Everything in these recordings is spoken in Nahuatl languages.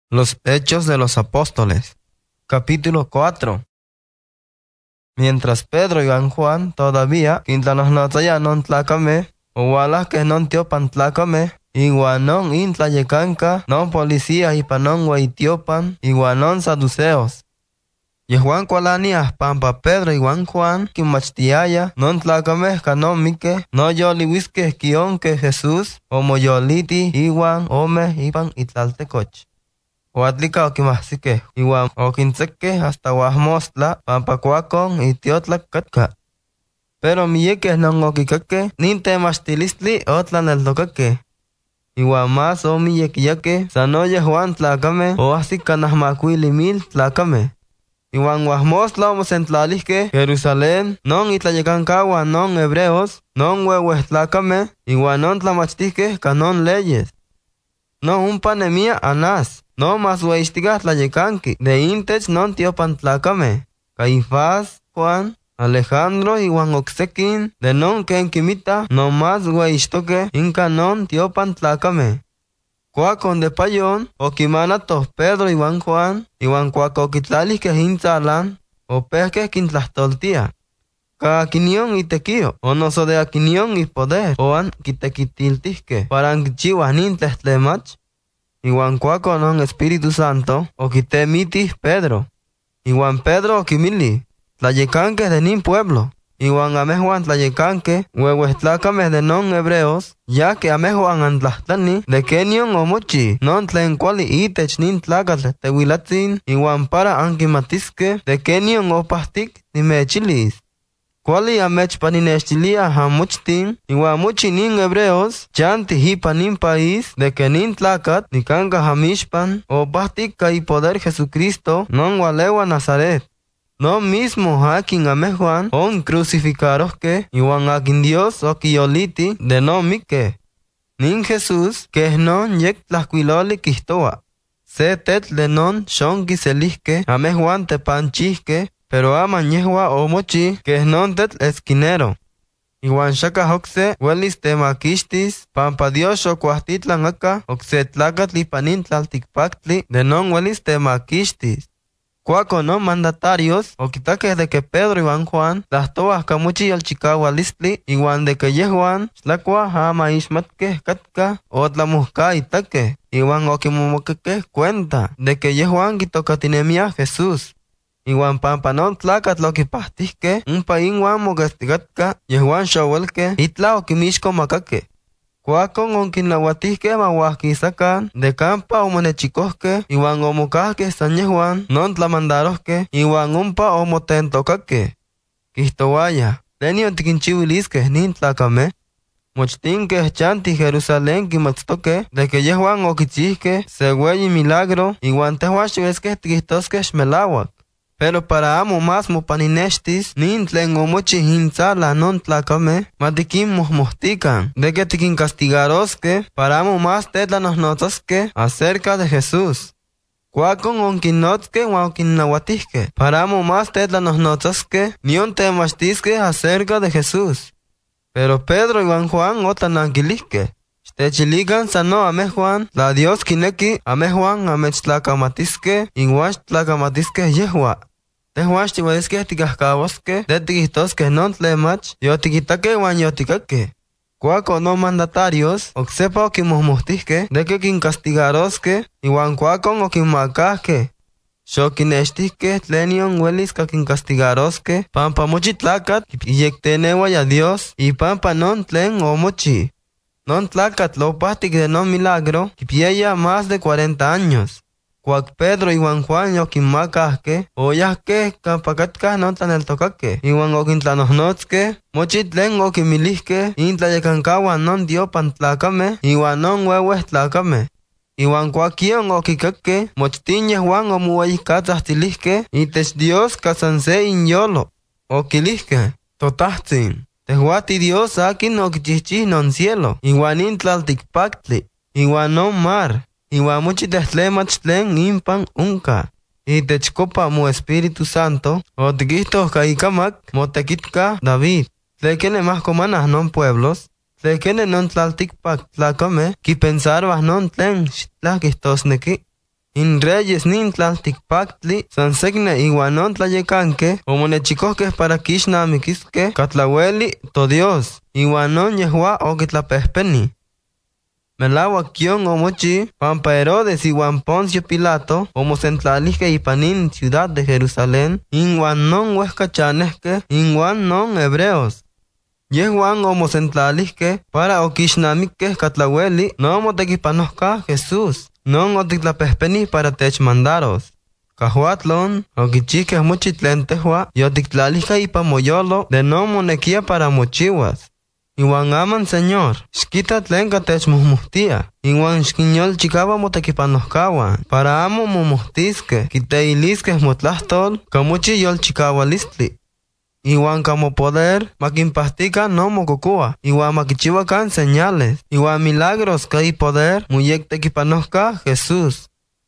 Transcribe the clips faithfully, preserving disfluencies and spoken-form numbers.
Los Hechos de los Apóstoles, capítulo cuatro. Mientras Pedro y Juan todavía quintanosnotaya non tlacame, uwalas que non tiopan tlacame, igual non intlayecanca, non policía y panon huaitiopan, igual non saduceos. Y Juan cualanias pampa Pedro y Juan quimachtiaya, non tlacame canon mique, no yoliwisque esquion que Jesús, como yoliti, iguan, ome, ipan itlaltecoch. Huatlika okimahsike, iwan okintzeke hasta huasmostla, pampacuacon y tiotlacatka. Pero miyekes non okikake, nintemachtilistli otlaneltokake. Iwan más o miyekiyake, sanoye Juan tlacame, o así canasmacuili mil tlacame. Iwan huasmostla omosentlalihke, Jerusalén, non itlayecancawa non hebreos, non huehues tlacame, iwan non tlamachtihke canon leyes. No un panemia anas, no más hueistigas tlayecanqui, de intech non tiopan tlacame. Caifás, Juan, Alejandro y Juan Oxequin, de non quenquimita, no más hueistoque, inca non tiopan tlacame. Cuacon de payón, oquimanatos Pedro y Juan Juan, y Juan cuacoquitlalis que hinzalan, o pesque quintlastoltia. Ka quinión y tequio, o no so de aquinión y poder, o an quitequitiltisque, para anquichihuas nintlestemach, iguan cuaco non Espíritu Santo, o quite mitis Pedro, iguan Pedro o quimili, tlayecanque de nin pueblo, iguan amejuan tlayecanque, huehuestlacame de non hebreos, ya que amejuan antlahtani, de kenion o mochi, non tlen cuali itech nin tlacatl tehuilatzin, iguan para anquimatisque, de kenion o pastic, ni mechilis. Cuali amech paninestilia hamuchtin, igual muchi nin hebreos, chanti hipa nin país, de que nin tlacat, ni kanga hamishpan, o pastica y poder Jesucristo, non walewa Nazaret. No mismo hakin amejuan, on crucificaros que, igual akin Dios o kioliti, de no mique. Nin Jesús, que es non yek tlasquiloli kistoa. Se tet de non shon giselisque, amejuan te panchisque, pero aman yehua o mochi, que es non tet esquinero. Iwan shaka hoxe, huelis te maquistis, pampa Dios o cuastitlan acá, oxe tlacatli panintlalticpactli, de non huelis te maquistis. Cuaco no mandatarios, o quitaques de que Pedro y Juan Juan, las toas camuchi al chicagua listli, igual de que yehuan, slacua hama ishmatke katka, o tlamusca itaque, igual o kimumoqueque cuenta, de que yehuan quitocatinemia Jesús. Iwan pampa non tlacat lo que pastisque, un paín wan mogastigatka, yehuan shawelke, itla o kimishko makake. Cuacon on kinlahuatisque mahuasquisacan, de campa o monechicosque, iwan o mocasque san yehuan, non tlamandarosque, iwan umpa o motentocake. Quistowaya, tenio tiquinchivilisque nin tlacame, mochtinque chanti Jerusalén kimatstoque, de que yehuan o quichisque, se hueyi milagro, iwan tehuachuesque tiquistosque shmelawak. Pero para amo más mopanineshtis, nin tlen o mochi hintzala non tlacame, matiquim mohmohtican, de que tiquin castigarosque, para amo más tetlanosnotosque acerca de Jesús. Cuacon onquinotque huanquinahuatisque, para amo más tetlanosnotosque, nion temachtisque acerca de Jesús. Pero Pedro y Juan Juan otananquilisque. Techiligan sano ame Juan, la Dios kineki ame Juan amechtlacamatisque, iguash tlacamatisque yehua. Tehuash tiwadisque ticascabosque, de tiquistosque non tlemach, yotiquitaque wan yoticaque. Cuaco no mandatarios, oxepa oquimohmohtisque, de que quincastigarosque, iguan cuacon oquimacasque. Xoquinestisque tlenion huelis caquincastigarosque, pampa mochi tlacat, yectenewa ya Dios, y pampa non tlen o mochi. Non tlacat lo pastic de non milagro, kipiaya más de cuarenta años. Cuac Pedro y Juan Juan yoquimacasque, oyasque capacatka non tlaneltocaque, iwan oquintlanosnotzque, mochi tlen oquimilisque, intlayecancawa non diopan tlacame, iwan non huehues tlacame. Iwan cuaquion oquicaque, mochtin yehuan omueyicatzastilisque, itech Dios casanse inyolo, oquilisque, totahtzin. Tehuati Dios akin oquichichis non cielo, iguan intlalticpactli, iguan non mar, iguan muchi testlemach tlen impan unca. Y techcopa mu Espíritu Santo, o tiquistos caicamac, motequitka David. Tlequene más comanas non pueblos, tlequene non tlalticpac tlacame, qui pensarbas non tlen xitlaquistosnequi. In reyes nin tlaltikpaktli, san sekne iwan non tlayekanke, omonechikohkeh para kixnamikiskeh katlaweli to Dios, iwan non yehua okitlapehpeni. Melawak kion omochi, pampa Herodes iwan Poncio Pilato omosentlalihkeh ipan nin ciudad de Jerusalén, inwan non wehkachanehkeh, inwan non hebreos. Yehuan omosentlalihkeh para okixnamikkeh katlaweli non motekipanohkah Jesús, non otitlapehpeni para techmandaros. Kahuatlon okichihkeh mochi tlen tehua yotiktlalihkeh ipan moyolo de non monekia para mochiwas. Iwan aman Señor, xkita tlen katechmuhmuhtia, iwan xkinyolchikawa motekipanohkawan, para amo momohtiskeh, kiteiliskeh motlahtol, kamochi yolchikawalistli. Iwan kamo poder, makinpahtikan no mokokua, iwan makichiwakan señales, iwan milagros kai poder, muyek tekipanohka Jesús.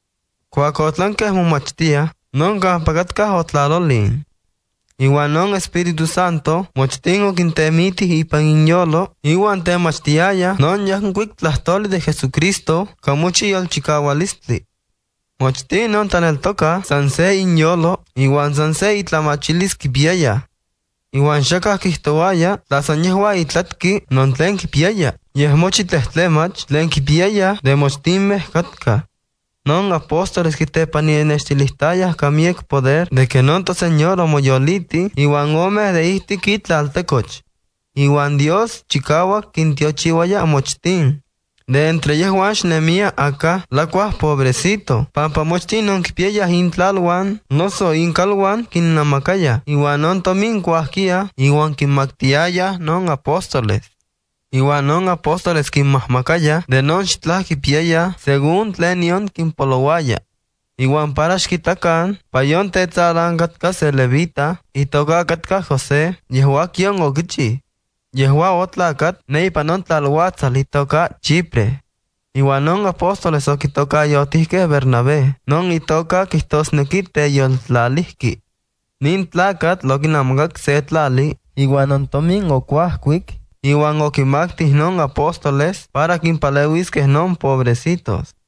Kuakotlankeh momachtia, non kahpakatkah otlalolin. Iwan non Espíritu Santo, mochtin okintemitih ipan inyolo, iwan temachtiaya, non yankuik tlahtoli de Jesucristo, kamuchi yolchikawalistli. Mochtin non taneltoka, san se inyolo, iwan san se itlamachilis kipiaya. Iwan xakah kihtowaya, tlasan yehua itlatki non tlen kipiaya, yeh mochi tlehtlemach tlen kipiaya de mochtinmeh katka. Non apóstoles kitepanienextilihtayah kamiek poder de que non to Señor omoyoliti, iwan omeh de ihtik itlaltekoch. Iwan Dios chikawak kintiochiwaya mochtin. De entre yehuan xnemia acá, lacuah pobrecito, pampa mochtin non kipiayah intlalwan, noso inkalwan kinnamakaya, iwan non tomin kuahkia, iwan kinmaktiaya non apóstoles. Iwan non apóstoles kinmahmakaya, de non xitlah kipiaya, según tlenion kinpolowaya. Iwan para xkitakan, payon tetzalan katka se levita, itoka katka José, yehua kion okichi. Yehua otlakat neipa non tlalhuatzal itoka Chipre. Iwan non apóstoles okitoka yotihkeh Bernabé, non itoka kihtosneki teyoltlalihki. Nin tlakat lokinamagak se tlali, iwan non tomin okuahkuik, iwan okimaktih non apóstoles para kinpalewiskeh non pobrecitos.